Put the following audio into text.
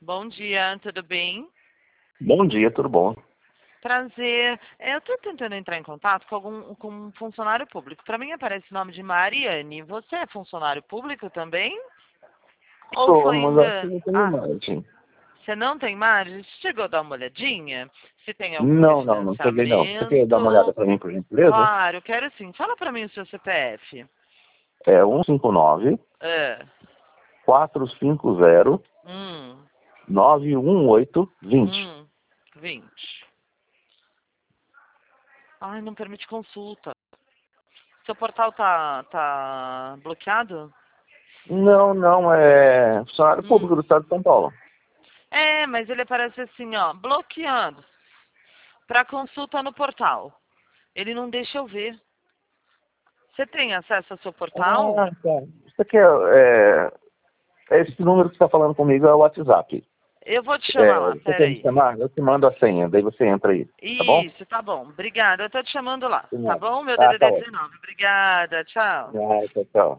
Bom dia, tudo bem? Bom dia, tudo bom? Prazer. Eu estou tentando entrar em contato com um funcionário público. Para mim aparece o nome de Mariane. Você é funcionário público também? Ou Sou, foi mas acho que engano? não tenho Ah, imagem. você não tem margem? Chegou a dar uma olhadinha? Se tem algum Não peguei não. Você quer dar uma olhada refinanciamento? para mim, por gentileza? Claro, quero sim. Fala para mim o seu CPF. É 159 É. 450 Hum, 91820. 20. Ai, não permite consulta. Seu portal tá bloqueado? Não, é funcionário Hum. público do Estado de São Paulo. É, mas ele aparece assim, ó, bloqueando para consulta no portal. Ele não deixa eu ver. Você tem acesso ao seu portal? Ah, tá. Isso aqui esse número que você está falando comigo é o WhatsApp. Eu vou te chamar lá, Você quer me peraí. chamar? Eu te mando a senha, daí você entra aí, tá bom? Isso, tá bom. Obrigada. Eu tô te chamando lá, tá bom? Meu Ah, tá DDD ótimo. 19. Obrigada. Tchau. Ah, tchau.